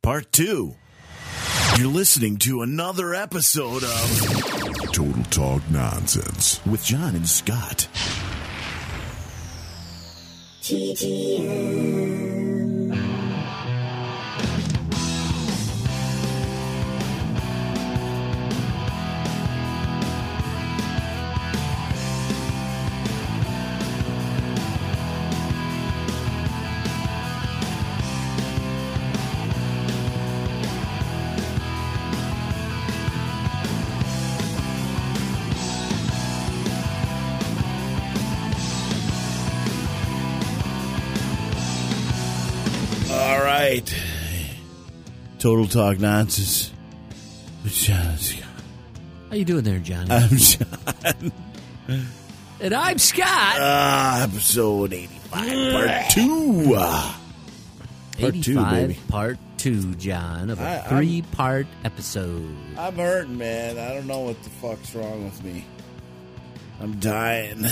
Part 2. You're listening to another episode of Total Talk Nonsense with John and Scott. TTN. Total Talk Nonsense with John and Scott. How you doing there, Johnny? I'm John. And I'm Scott. Episode 85, Part 2. Part 85, 2, baby. Part 2, John, of a three-part episode. I'm hurting, man. I don't know what the fuck's wrong with me. I'm dying.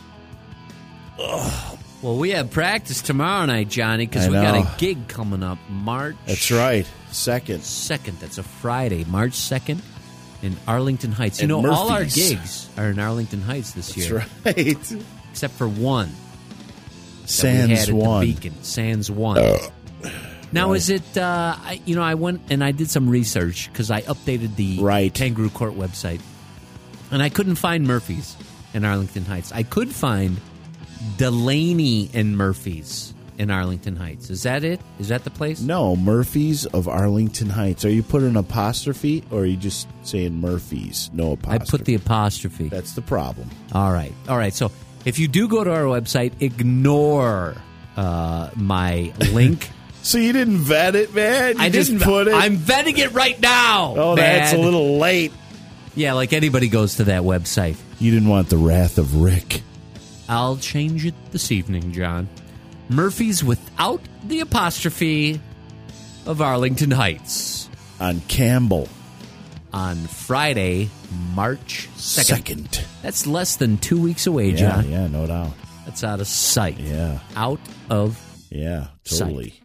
Ugh. Well, we have practice tomorrow night, Johnny, because we got a gig coming up March... That's right. 2nd. That's a Friday, March 2nd in Arlington Heights. And all our Murphy's. gigs are in Arlington Heights this year. That's right. Except for one. Sans we had at one. the Beacon. Sans one. Now, is it... I went and I did some research because I updated the Kangaroo Court website. And I couldn't find Murphy's in Arlington Heights. I could find Delaney and Murphy's in Arlington Heights. Is that it? Is that the place? No, Murphy's of Arlington Heights. Are you putting an apostrophe or are you just saying Murphy's? No apostrophe. I put the apostrophe. That's the problem. All right. So if you do go to our website, ignore my link. So you didn't vet it, man? You didn't put it? I'm vetting it right now. Oh, man. That's a little late. Yeah, like anybody goes to that website. You didn't want the wrath of Rick. I'll change it this evening, John. Murphy's without the apostrophe of Arlington Heights. On Campbell. On Friday, March 2nd. That's less than 2 weeks away, John. Yeah, no doubt. That's out of sight. Yeah. Out of totally. sight.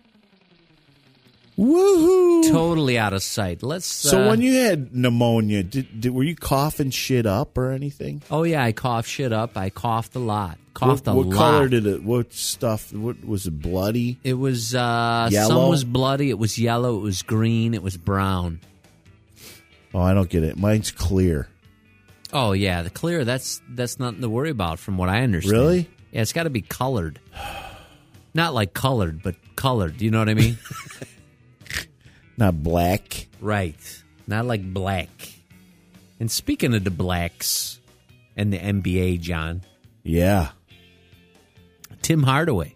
Woohoo! Totally out of sight. So when you had pneumonia, were you coughing shit up or anything? Oh yeah, I coughed shit up. I coughed a lot. What color did it? What stuff? What was it? Bloody? It was yellow. Some was bloody. It was yellow. It was green. It was brown. Oh, I don't get it. Mine's clear. Oh yeah, the clear. That's nothing to worry about, from what I understand. Really? Yeah, it's got to be colored. Not like colored, but colored. You know what I mean? Not black. Right. Not like black. And speaking of the blacks and the NBA, John. Yeah. Tim Hardaway.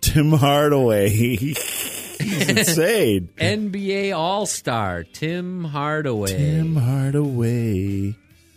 He's insane. NBA All-Star, Tim Hardaway.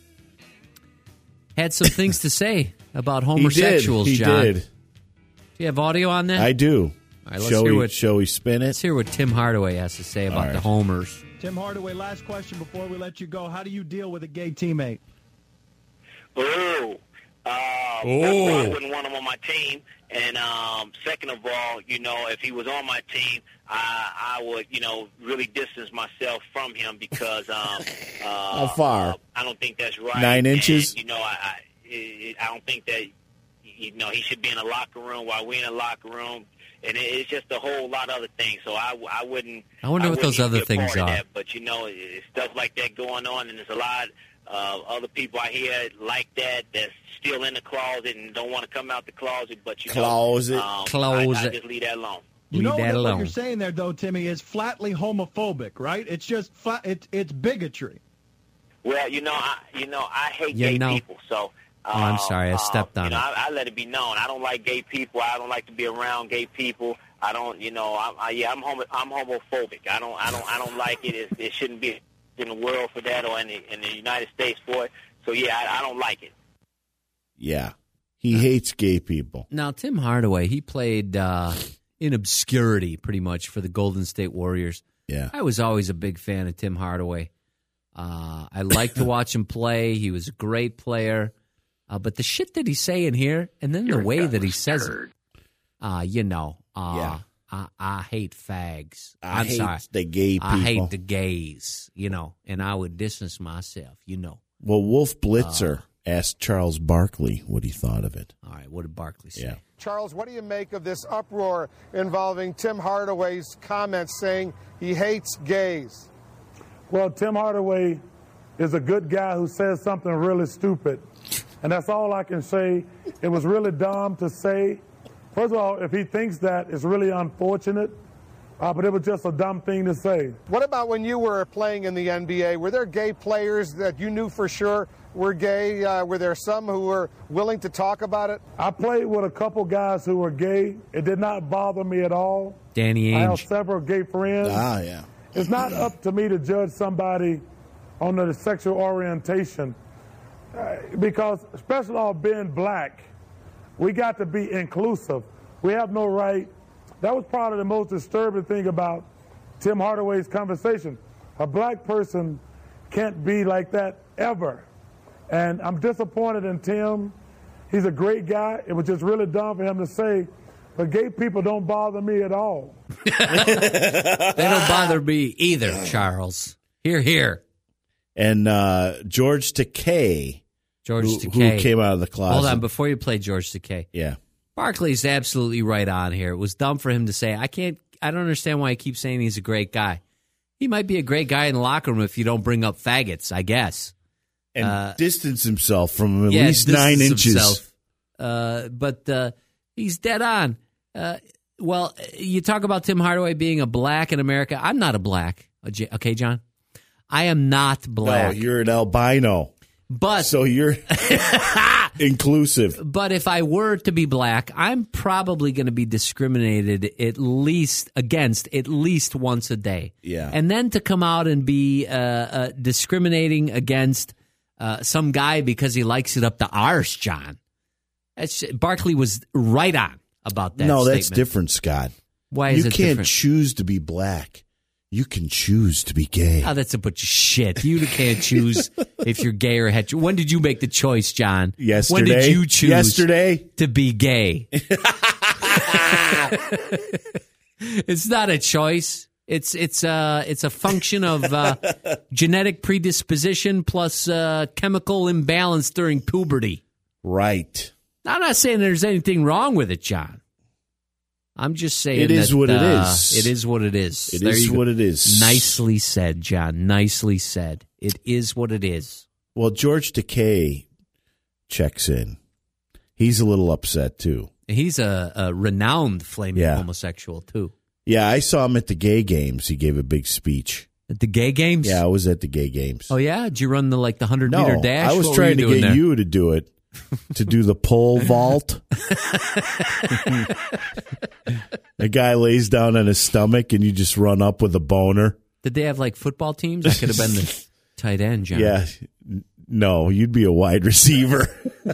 Had some things to say about homosexuals, John. He did. Do you have audio on that? I do. All right, shall we spin it? Let's hear what Tim Hardaway has to say about the homers. Tim Hardaway, last question before we let you go. How do you deal with a gay teammate? First of all, I wouldn't want him on my team. And second of all, if he was on my team, I would, really distance myself from him because how far? I don't think that's right. 9 inches? And, I don't think that he should be in a locker room while we're in a locker room. And it's just a whole lot of other things. So I wouldn't. I wonder what those other things are. That, but it's stuff like that going on, and there's a lot of other people I hear like that's still in the closet and don't want to come out the closet. But closet. I just leave that alone. What you're saying there, though, Timmy, is flatly homophobic, right? It's just it's bigotry. Well, I hate gay people, so. I'm sorry, I stepped on it. I let it be known. I don't like gay people. I don't like to be around gay people. I don't, I'm homophobic. I don't like it. It shouldn't be in the world for that or in the United States for it. So I don't like it. Yeah, he hates gay people. Now, Tim Hardaway, he played in obscurity pretty much for the Golden State Warriors. Yeah, I was always a big fan of Tim Hardaway. I liked to watch him play. He was a great player. But the shit that he's saying here, and then the way that he says it, I hate fags. I hate sorry. the gay people. I hate the gays, and I would distance myself, Well, Wolf Blitzer asked Charles Barkley what he thought of it. All right, what did Barkley say? Yeah. Charles, what do you make of this uproar involving Tim Hardaway's comments saying he hates gays? Well, Tim Hardaway is a good guy who says something really stupid. And that's all I can say. It was really dumb to say. First of all, if he thinks that, it's really unfortunate. But it was just a dumb thing to say. What about when you were playing in the NBA? Were there gay players that you knew for sure were gay? Were there some who were willing to talk about it? I played with a couple guys who were gay. It did not bother me at all. Danny Ainge. I have several gay friends. Yeah. It's not up to me to judge somebody on their sexual orientation. Because, especially all being black, we got to be inclusive. We have no right. That was probably the most disturbing thing about Tim Hardaway's conversation. A black person can't be like that ever. And I'm disappointed in Tim. He's a great guy. It was just really dumb for him to say, but gay people don't bother me at all. They don't bother me either, Charles. Here. And George Takei. Who came out of the closet. Hold on, before you play George Takei. Yeah. Barkley's absolutely right on here. It was dumb for him to say, I don't understand why he keeps saying he's a great guy. He might be a great guy in the locker room if you don't bring up faggots, I guess. And distance himself from him at least 9 inches. But he's dead on. Well, you talk about Tim Hardaway being a black in America. I'm not a black. Okay, John? I am not black. No, you're an albino. So you're inclusive. But if I were to be black, I'm probably going to be discriminated against at least once a day. Yeah. And then to come out and be discriminating against some guy because he likes it up the arse, John. Barkley was right on about that statement. That's different, Scott. Why is it different? You can't choose to be black. You can choose to be gay. Oh, that's a bunch of shit. You can't choose if you're gay or hetero. When did you make the choice, John? Yesterday. When did you choose to be gay? It's not a choice. It's a function of genetic predisposition plus chemical imbalance during puberty. Right. I'm not saying there's anything wrong with it, John. I'm just saying it is what it is. It is what it is. It is what it is. Nicely said, John. Nicely said. It is what it is. Well, George Takei checks in. He's a little upset, too. He's a renowned flaming homosexual, too. Yeah, I saw him at the gay games. He gave a big speech. At the gay games? Yeah, I was at the gay games. Oh, yeah? Did you run the 100-meter dash? I was trying to get you to do it. To do the pole vault. A guy lays down on his stomach and you just run up with a boner. Did they have football teams? I could have been the tight end, John. Yeah. No, you'd be a wide receiver.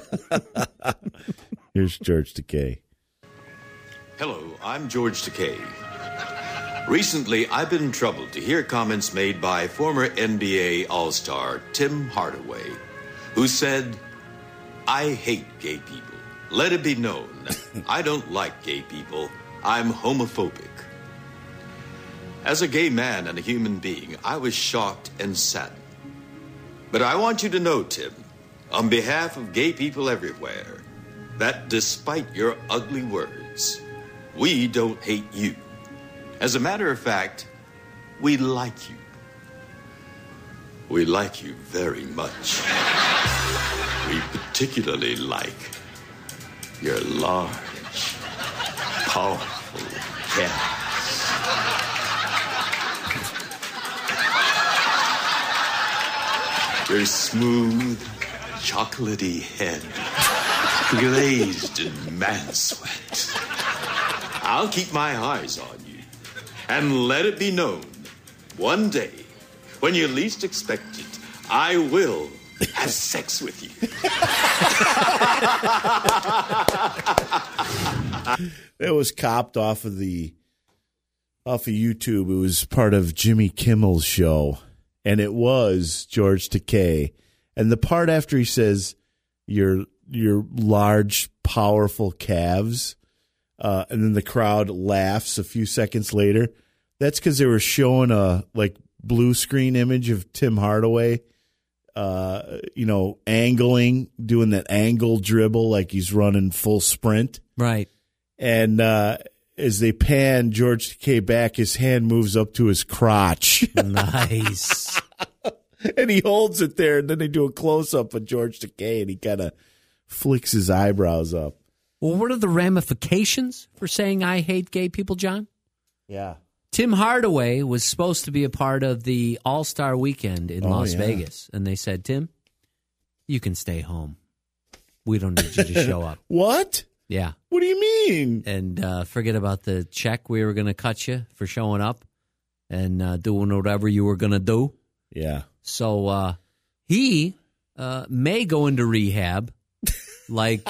Here's George Takei. Hello, I'm George Takei. Recently, I've been troubled to hear comments made by former NBA All-Star Tim Hardaway, who said, I hate gay people. Let it be known, I don't like gay people. I'm homophobic. As a gay man and a human being, I was shocked and saddened. But I want you to know, Tim, on behalf of gay people everywhere, that despite your ugly words, we don't hate you. As a matter of fact, we like you. We like you very much. We particularly like your large, powerful calves. Your smooth, chocolatey head, glazed in man sweat. I'll keep my eyes on you, and let it be known, one day, when you least expect it, I will have sex with you. It was copped off of YouTube. It was part of Jimmy Kimmel's show, and it was George Takei. And the part after he says, your large, powerful calves, and then the crowd laughs a few seconds later. That's because they were showing a blue screen image of Tim Hardaway, angling, doing that angle dribble like he's running full sprint. Right. And as they pan George Takei back, his hand moves up to his crotch. Nice. And he holds it there, and then they do a close-up of George Takei, and he kind of flicks his eyebrows up. Well, what are the ramifications for saying I hate gay people, John? Yeah. Tim Hardaway was supposed to be a part of the All-Star Weekend in Las Vegas, and they said, Tim, you can stay home. We don't need you to show up. What? Yeah. What do you mean? And forget about the check we were going to cut you for showing up and doing whatever you were going to do. Yeah. So he may go into rehab. Like,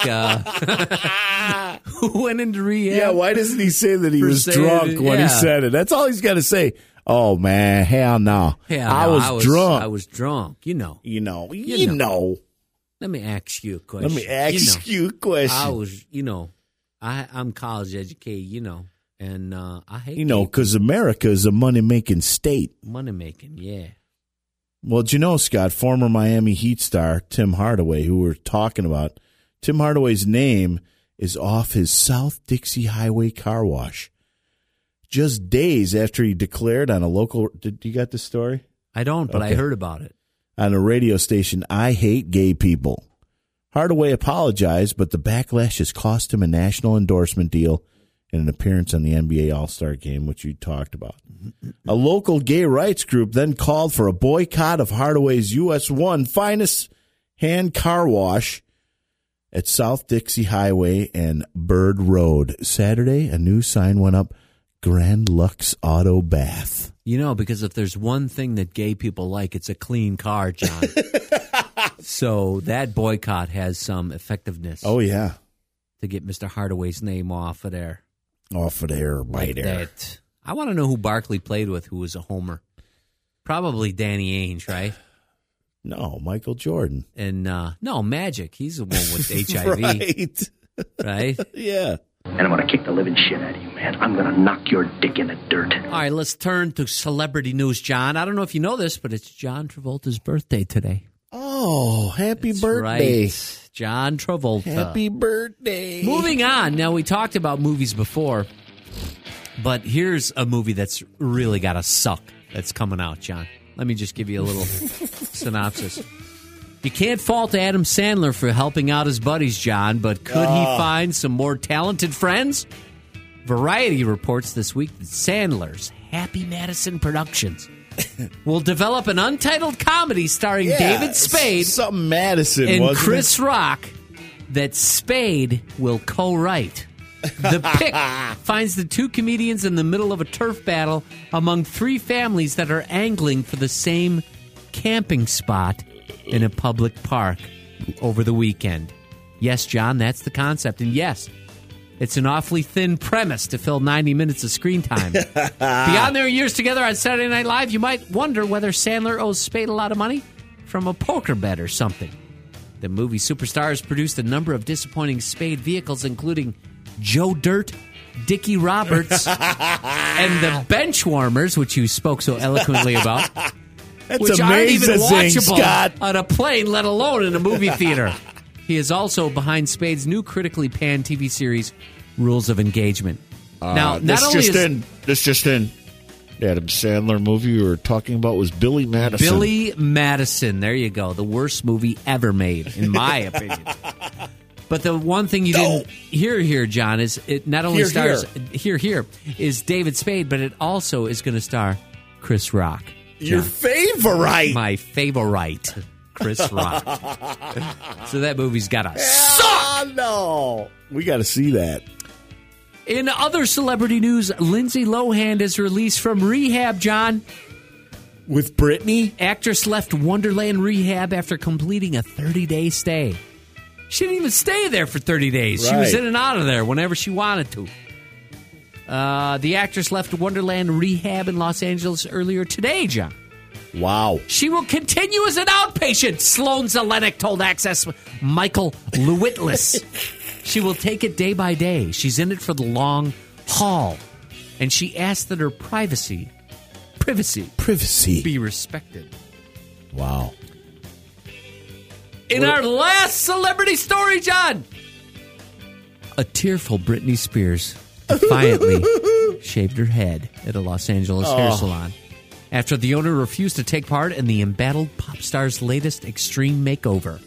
who went into rehab? Yeah, why doesn't he say that he was drunk when he said it? That's all he's got to say. Oh, man, hell no. I was drunk. I was drunk, You know. Let me ask you a question. Let me ask you a question. I was, I'm college educated, and I hate because America is a money-making state. Money-making, yeah. Well, do you know, Scott, former Miami Heat star Tim Hardaway, who we're talking about, Tim Hardaway's name is off his South Dixie Highway car wash. Just days after he declared on a local... Did you got the story? I don't, but I heard about it. On a radio station, I hate gay people. Hardaway apologized, but the backlash has cost him a national endorsement deal and an appearance on the NBA All-Star Game, which you talked about. A local gay rights group then called for a boycott of Hardaway's US 1 finest hand car wash at South Dixie Highway and Bird Road. Saturday, a new sign went up, Grand Lux Auto Bath. Because if there's one thing that gay people like, it's a clean car, John. So that boycott has some effectiveness. Oh, yeah. To get Mr. Hardaway's name off of there. Off of there, right there. That. I want to know who Barkley played with who was a homer. Probably Danny Ainge, right? No, Michael Jordan. And, no, Magic. He's the one with HIV. Right. Right? Yeah. And I'm going to kick the living shit out of you, man. I'm going to knock your dick in the dirt. All right, let's turn to celebrity news, John. I don't know if you know this, but it's John Travolta's birthday today. Oh, happy birthday. Right. John Travolta. Happy birthday. Moving on. Now, we talked about movies before, but here's a movie that's really got to suck that's coming out, John. Let me just give you a little synopsis. You can't fault Adam Sandler for helping out his buddies, John, but could he find some more talented friends? Variety reports this week that Sandler's Happy Madison Productions will develop an untitled comedy starring David Spade something Madison, and Chris Rock that Spade will co-write. The pick finds the two comedians in the middle of a turf battle among three families that are angling for the same camping spot in a public park over the weekend. Yes, John, that's the concept. And yes, it's an awfully thin premise to fill 90 minutes of screen time. Beyond their years together on Saturday Night Live, you might wonder whether Sandler owes Spade a lot of money from a poker bet or something. The movie superstar has produced a number of disappointing Spade vehicles, including Joe Dirt, Dickie Roberts, and the Benchwarmers, which you spoke so eloquently about. That's which aren't even watchable Scott. On a plane, let alone in a movie theater. He is also behind Spade's new critically panned TV series, Rules of Engagement. Now, not only this just in. The Adam Sandler movie we were talking about was Billy Madison. Billy Madison, there you go. The worst movie ever made, in my opinion. But the one thing you didn't hear here, John, is it not only stars is David Spade, but it also is going to star Chris Rock. John. Your favorite. My favorite, Chris Rock. So that movie's got to suck. Oh, no. We got to see that. In other celebrity news, Lindsay Lohan is released from rehab, John. With Britney? Actress left Wonderland Rehab after completing a 30-day stay. She didn't even stay there for 30 days. Right. She was in and out of there whenever she wanted to. The actress left Wonderland Rehab in Los Angeles earlier today, John. Wow. She will continue as an outpatient, Sloan Zelenik told Access Michael Lewittless. She will take it day by day. She's in it for the long haul. And she asks that her privacy be respected. Wow. In our last celebrity story, John, a tearful Britney Spears defiantly shaved her head at a Los Angeles hair salon after the owner refused to take part in the embattled pop star's latest extreme makeover.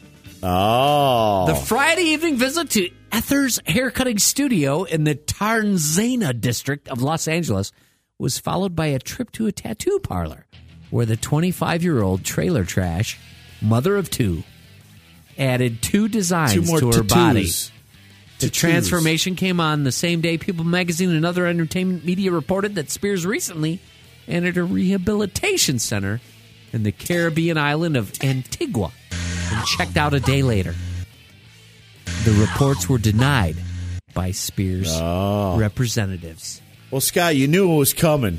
Oh. The Friday evening visit to Ether's haircutting studio in the Tarzana district of Los Angeles was followed by a trip to a tattoo parlor where the 25-year-old trailer trash, mother of two, added 2 designs to her body. The transformation came on the same day People magazine and other entertainment media reported that Spears recently entered a rehabilitation center in the Caribbean island of Antigua and checked out a day later. The reports were denied by Spears' representatives. Well, Scott, you knew it was coming.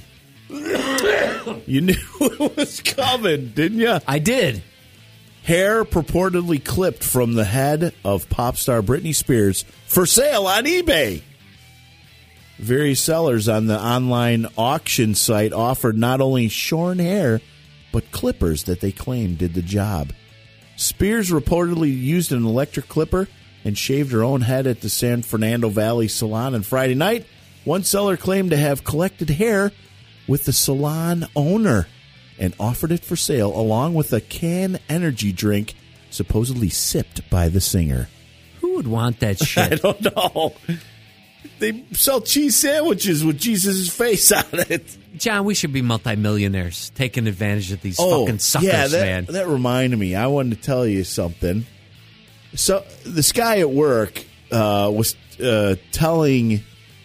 You knew it was coming, didn't you? I did. Hair purportedly clipped from the head of pop star Britney Spears for sale on eBay. Various sellers on the online auction site offered not only shorn hair, but clippers that they claimed did the job. Spears reportedly used an electric clipper and shaved her own head at the San Fernando Valley salon on Friday night. One seller claimed to have collected hair with the salon owner and offered it for sale along with a canned energy drink supposedly sipped by the singer. Who would want that shit? I don't know. They sell cheese sandwiches with Jesus' face on it. John, we should be multimillionaires taking advantage of these fucking suckers, man. That reminded me. I wanted to tell you something. So this guy at work was telling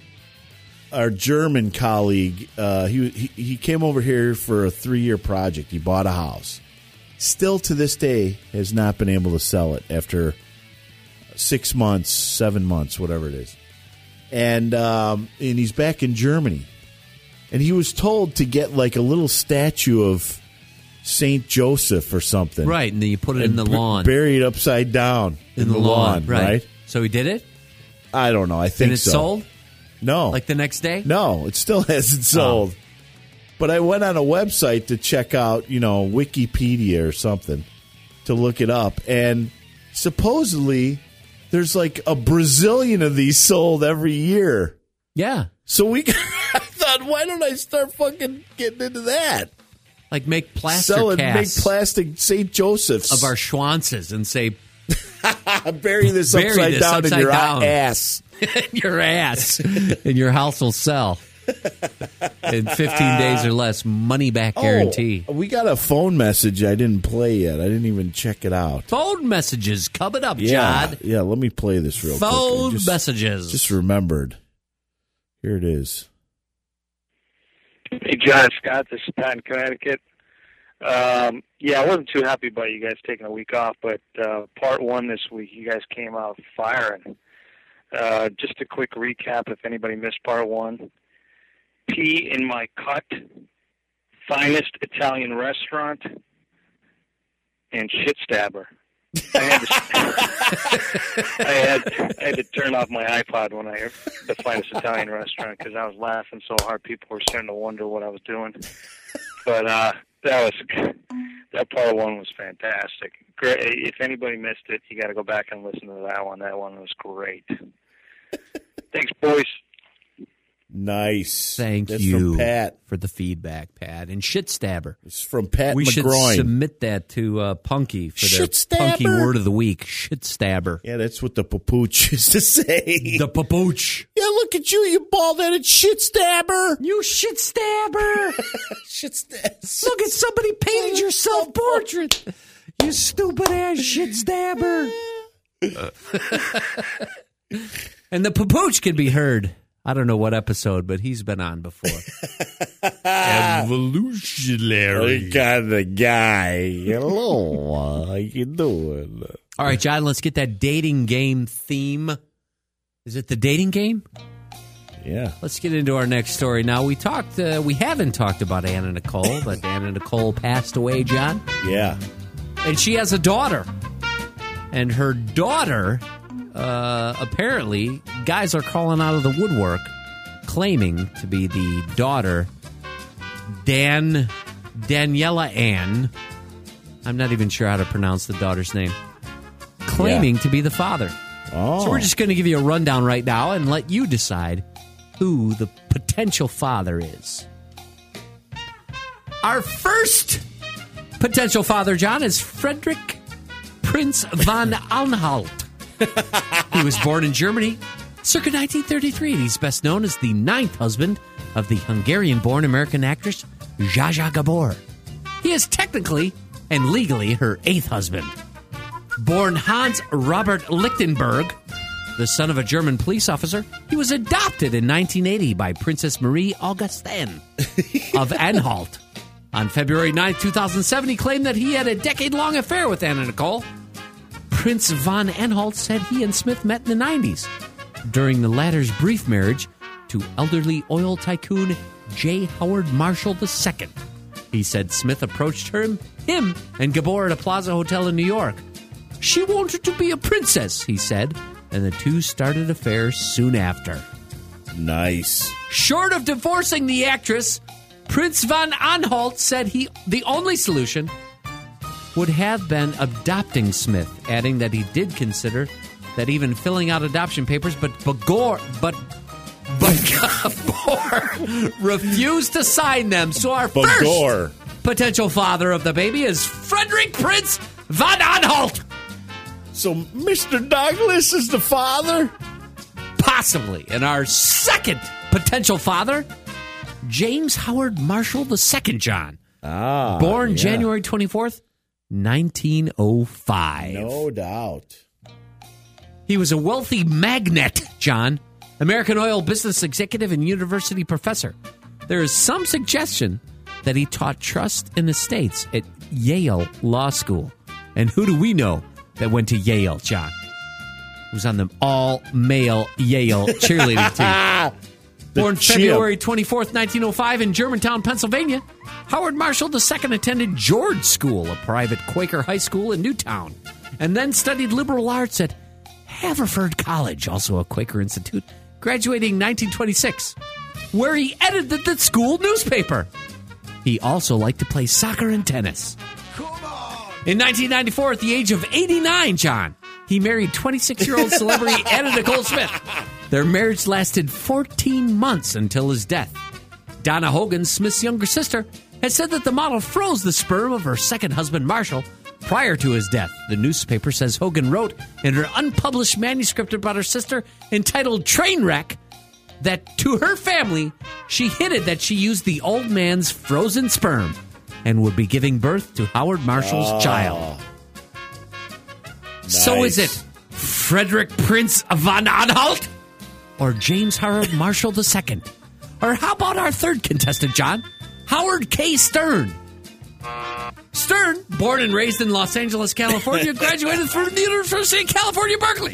our German colleague, he came over here for a 3-year project. He bought a house. Still to this day has not been able to sell it after 6 months, 7 months, whatever it is. And he's back in Germany. And he was told to get like a little statue of St. Joseph or something. Right, and then you put it in the lawn. Bury it upside down in the lawn, right? So he did it? I don't know. I think so. And it's sold? No. Like the next day? No, it still hasn't sold. But I went on a website to check out, Wikipedia or something to look it up. And supposedly there's like a Brazilian of these sold every year. Yeah. So I thought, why don't I start fucking getting into that? Like make plaster casts. Make plastic St. Josephs. Of our Schwanzes and say... Bury this upside down in your ass. Your ass. And your house will sell. In 15 days or less, money back guarantee. We got a phone message I didn't play yet. I didn't even check it out. Phone messages coming up, John. Yeah, let me play this real quick. Phone messages. Just remembered. Here it is. Hey, John, Scott, this is Pat in Connecticut. I wasn't too happy about you guys taking a week off, but part 1 this week, you guys came out firing. Just a quick recap if anybody missed part 1. Pee in my cut, finest Italian restaurant, and shit stabber. I had to turn off my iPod when I heard the finest Italian restaurant because I was laughing so hard people were starting to wonder what I was doing. But that part 1 was fantastic. Great. If anybody missed it, you got to go back and listen to that one. That one was great. Thanks, boys. Nice. Thank you, Pat, for the feedback, Pat. And shit stabber. It's from Pat We McGroin. should submit that to Punky for their Punky word of the week. Shit stabber. Yeah, that's what the papooch used to say. The papooch. Yeah, look at you bald-headed shit stabber. You shit stabber. Shit stabber. Look at somebody painted your self-portrait. You stupid-ass shit stabber. And the papooch can be heard. I don't know what episode, but he's been on before. Evolutionary kind of guy. Hello, how you doing? All right, John, let's get that dating game theme. Is it the dating game? Yeah. Let's get into our next story. Now, we haven't talked about Anna Nicole, but Anna Nicole passed away, John. Yeah. And she has a daughter. And her daughter apparently, guys are crawling out of the woodwork, claiming to be the daughter, Daniela Ann. I'm not even sure how to pronounce the daughter's name. Claiming to be the father. Oh. So we're just going to give you a rundown right now and let you decide who the potential father is. Our first potential father, John, is Frederick Prince von Anhalt. He was born in Germany circa 1933, and he's best known as the 9th husband of the Hungarian-born American actress Zsa Zsa Gabor. He is technically and legally her 8th husband. Born Hans Robert Lichtenberg, the son of a German police officer, he was adopted in 1980 by Princess Marie Augustine of Anhalt. On February 9, 2007, he claimed that he had a decade-long affair with Anna Nicole. Prince von Anhalt said he and Smith met in the 90s during the latter's brief marriage to elderly oil tycoon J. Howard Marshall II. He said Smith approached him and Gabor at a Plaza Hotel in New York. She wanted to be a princess, he said, and the two started affairs soon after. Nice. Short of divorcing the actress, Prince von Anhalt said the only solution would have been adopting Smith, adding that he did consider that even filling out adoption papers, but Gabor refused to sign them. So our first potential father of the baby is Frederick Prince von Anhalt. So Mr. Douglas is the father? Possibly. And our second potential father, James Howard Marshall II, John. Born January 24th, 1905. No doubt. He was a wealthy magnate, John. American oil business executive and university professor. There is some suggestion that he taught trust in estates at Yale Law School. And who do we know that went to Yale, John? He was on the all-male Yale cheerleading team. Born February 24th, 1905 in Germantown, Pennsylvania, Howard Marshall II attended George School, a private Quaker high school in Newtown, and then studied liberal arts at Haverford College, also a Quaker institute, graduating in 1926, where he edited the school newspaper. He also liked to play soccer and tennis. In 1994, at the age of 89, John, he married 26-year-old celebrity Anna Nicole Smith. Their marriage lasted 14 months until his death. Donna Hogan, Smith's younger sister, has said that the model froze the sperm of her second husband, Marshall, prior to his death. The newspaper says Hogan wrote in her unpublished manuscript about her sister, entitled Trainwreck, that to her family, she hinted that she used the old man's frozen sperm and would be giving birth to Howard Marshall's child. Nice. So is it Frederick Prince von Anhalt or James Howard Marshall II? Or how about our third contestant, John? Howard K. Stern. Stern, born and raised in Los Angeles, California, graduated from the University of California, Berkeley.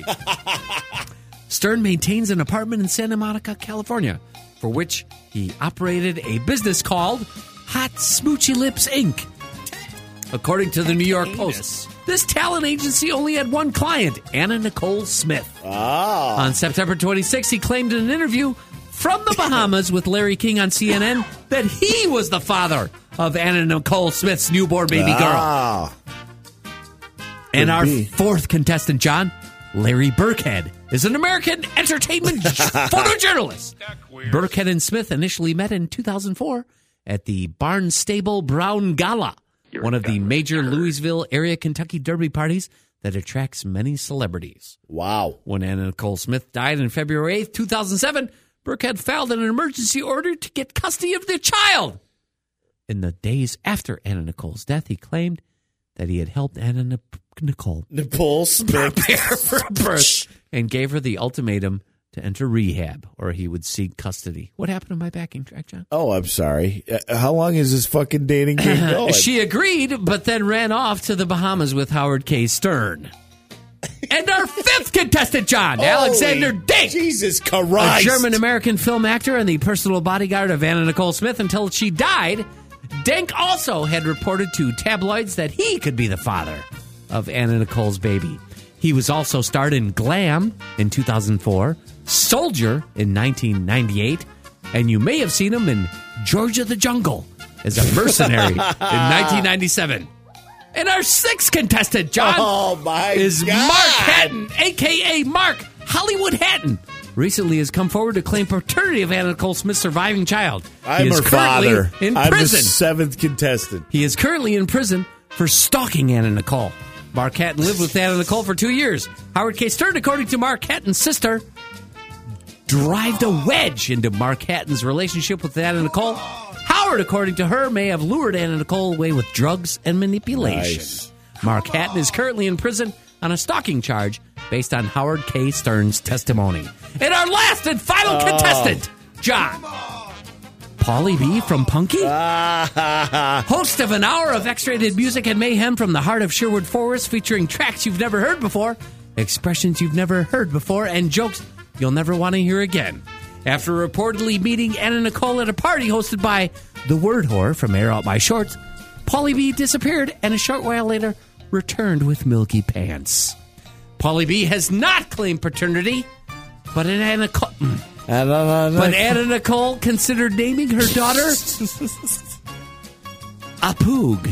Stern maintains an apartment in Santa Monica, California, for which he operated a business called Hot Smoochy Lips, Inc. According to the New York Post, this talent agency only had one client, Anna Nicole Smith. On September 26, he claimed in an interview from the Bahamas with Larry King on CNN that he was the father of Anna Nicole Smith's newborn baby girl. And our fourth contestant, John, Larry Burkhead, is an American entertainment photojournalist. Burkhead and Smith initially met in 2004 at the Barnstable Brown Gala, one of the major Louisville area Kentucky Derby parties that attracts many celebrities. Wow. When Anna Nicole Smith died on February 8th, 2007, Burkhead filed an emergency order to get custody of the child. In the days after Anna Nicole's death, he claimed that he had helped Anna Nicole Smith prepare for birth and gave her the ultimatum to enter rehab or he would seek custody. What happened to my backing track, John? Oh, I'm sorry. How long is this fucking dating game going? She agreed, but then ran off to the Bahamas with Howard K. Stern. And our fifth contestant, John, Alexander Dink. Jesus Christ. A German-American film actor and the personal bodyguard of Anna Nicole Smith until she died. Dink also had reported to tabloids that he could be the father of Anna Nicole's baby. He was also starred in Glam in 2004, Soldier in 1998, and you may have seen him in Georgia the Jungle as a mercenary in 1997. And our sixth contestant, John, is God. Mark Hatton, a.k.a. Mark Hollywood Hatton. Recently has come forward to claim paternity of Anna Nicole Smith's surviving child. I'm her father. In I'm prison. the seventh contestant. He is currently in prison for stalking Anna Nicole. Mark Hatton lived with Anna Nicole for 2 years. Howard K. Stern, according to Mark Hatton's sister, drived a wedge into Mark Hatton's relationship with Anna Nicole. Howard, according to her, may have lured Anna Nicole away with drugs and manipulation. Nice. Mark Hatton is currently in prison on a stalking charge based on Howard K. Stern's testimony. And our last and final contestant, John. Pauly B from Punky? Host of an hour of X-rated music and mayhem from the heart of Sherwood Forest, featuring tracks you've never heard before, expressions you've never heard before, and jokes you'll never want to hear again. After reportedly meeting Anna Nicole at a party hosted by the Word Whore from Air Out My Shorts, Pauly B disappeared and a short while later returned with milky pants. Pauly B has not claimed paternity, but Anna Nicole considered naming her daughter Apoog.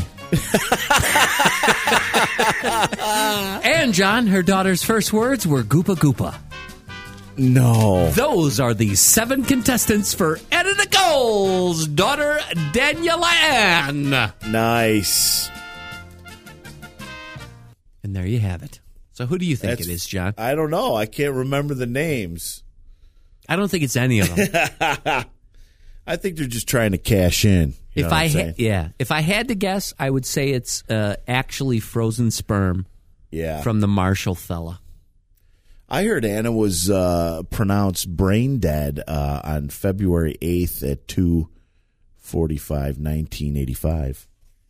And, John, her daughter's first words were Goopa Goopa. No. Those are the 7 contestants for Anna Nicole's daughter, Daniela Ann. Nice. And there you have it. So who do you think it is, John? I don't know. I can't remember the names. I don't think it's any of them. I think they're just trying to cash in. If I had to guess, I would say it's actually frozen sperm. Yeah. From the Marshall fella. I heard Anna was pronounced brain dead on February 8th at 2:45, 1985.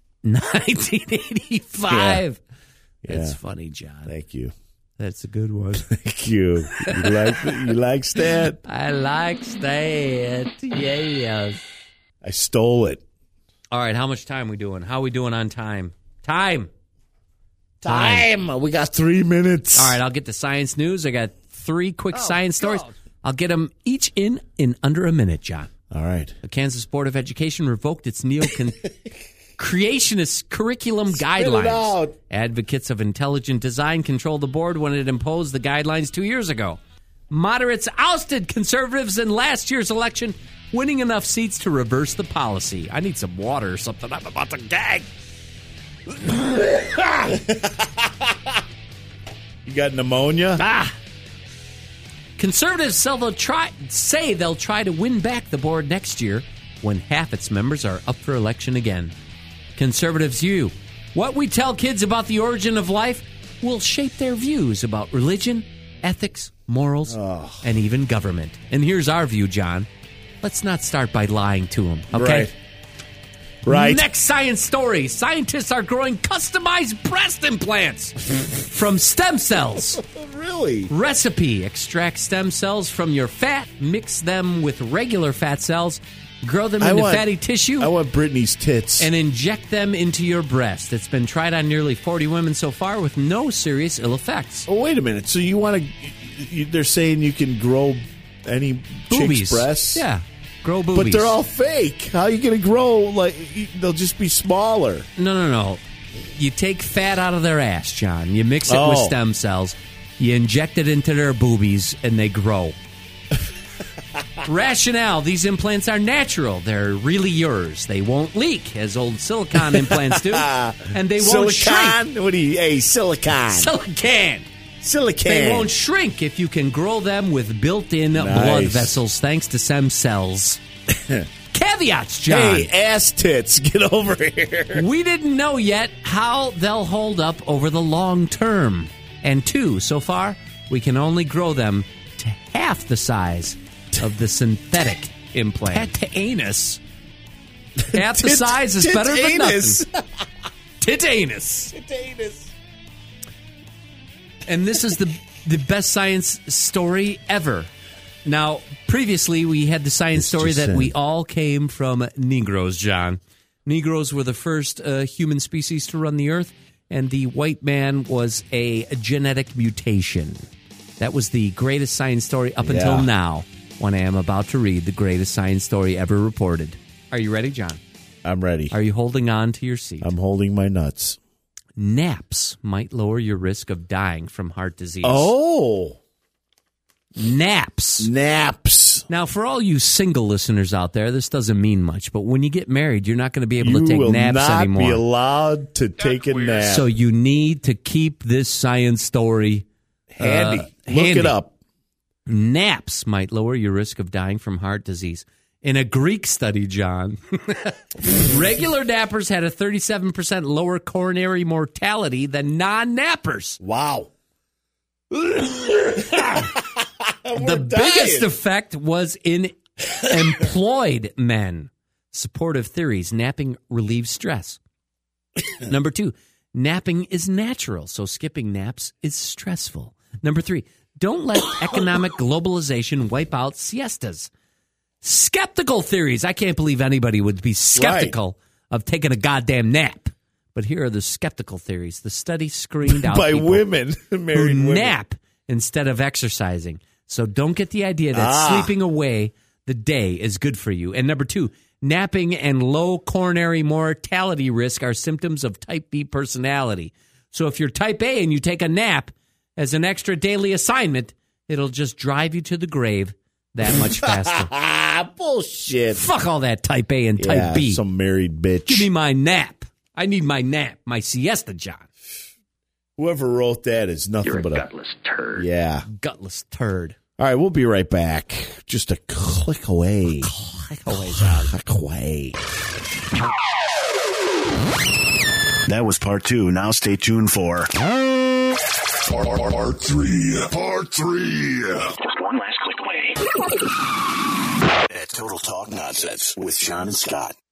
1985. Yeah. That's funny, John. Thank you. That's a good one. Thank you. You like Stat? I like Stat. Yes. I stole it. All right, how much time we doing? How are we doing on time? Time. We got 3 minutes. All right, I'll get the science news. I got 3 quick science stories. I'll get them each in under a minute, John. All right. The Kansas Board of Education revoked its creationist curriculum guidelines. Advocates of intelligent design controlled the board when it imposed the guidelines 2 years ago. Moderates ousted conservatives in last year's election, winning enough seats to reverse the policy. I need some water or something. I'm about to gag. You got pneumonia? Conservatives say they'll try to win back the board next year when half its members are up for election again. Conservatives view what we tell kids about the origin of life will shape their views about religion, ethics, morals, and even government. And here's our view, John. Let's not start by lying to them, okay? Right. Next science story. Scientists are growing customized breast implants from stem cells. Really? Recipe. Extract stem cells from your fat, mix them with regular fat cells, grow them into fatty tissue. I want Britney's tits. And inject them into your breast. It's been tried on nearly 40 women so far with no serious ill effects. Oh, wait a minute. So you want to... They're saying you can grow any chick's breasts? Yeah. Grow boobies. But they're all fake. How are you going to grow? They'll just be smaller. No. You take fat out of their ass, John. You mix it with stem cells. You inject it into their boobies, and they grow. Rationale. These implants are natural. They're really yours. They won't leak, as old silicone implants do. And they won't shrink. What do you... Hey, silicone. Silicone. They won't shrink if you can grow them with built-in blood vessels thanks to stem cells. Caveats, John. Hey, ass tits, get over here. We didn't know yet how they'll hold up over the long term. And 2, so far, we can only grow them to half the size of the synthetic implant. Tit-anus. Half the size is better than nothing. Tit-anus. Tit-anus. And this is the best science story ever. Now, previously, we had the science story that we all came from Negroes, John. Negroes were the first human species to run the earth, and the white man was a genetic mutation. That was the greatest science story up until now, when I am about to read the greatest science story ever reported. Are you ready, John? I'm ready. Are you holding on to your seat? I'm holding my nuts. Naps might lower your risk of dying from heart disease. Oh! Naps. Now, for all you single listeners out there, this doesn't mean much, but when you get married, you're not going to be able to take naps anymore. You will not be allowed to take a nap. So you need to keep this science story handy. Look it up. Naps might lower your risk of dying from heart disease. In a Greek study, John, regular nappers had a 37% lower coronary mortality than non-nappers. Wow. The biggest effect was in employed men. Supportive theories. Napping relieves stress. Number 2, napping is natural, so skipping naps is stressful. Number 3, don't let economic globalization wipe out siestas. Skeptical theories. I can't believe anybody would be skeptical of taking a goddamn nap. But here are the skeptical theories. The study screened out by people women, married who women, nap instead of exercising. So don't get the idea that sleeping away the day is good for you. And number 2, napping and low coronary mortality risk are symptoms of type B personality. So if you're type A and you take a nap as an extra daily assignment, it'll just drive you to the grave that much faster. Bullshit. Fuck all that type A and type B. Some married bitch. Give me my nap. I need my nap, my siesta, John. Whoever wrote that is nothing You're a but gutless turd. Yeah. Gutless turd. All right, we'll be right back. Just a click away. Click away, John. Click away. That was part 2. Now stay tuned for part 3. Part 3. Just one last click away. Total Talk Nonsense with Sean and Scott.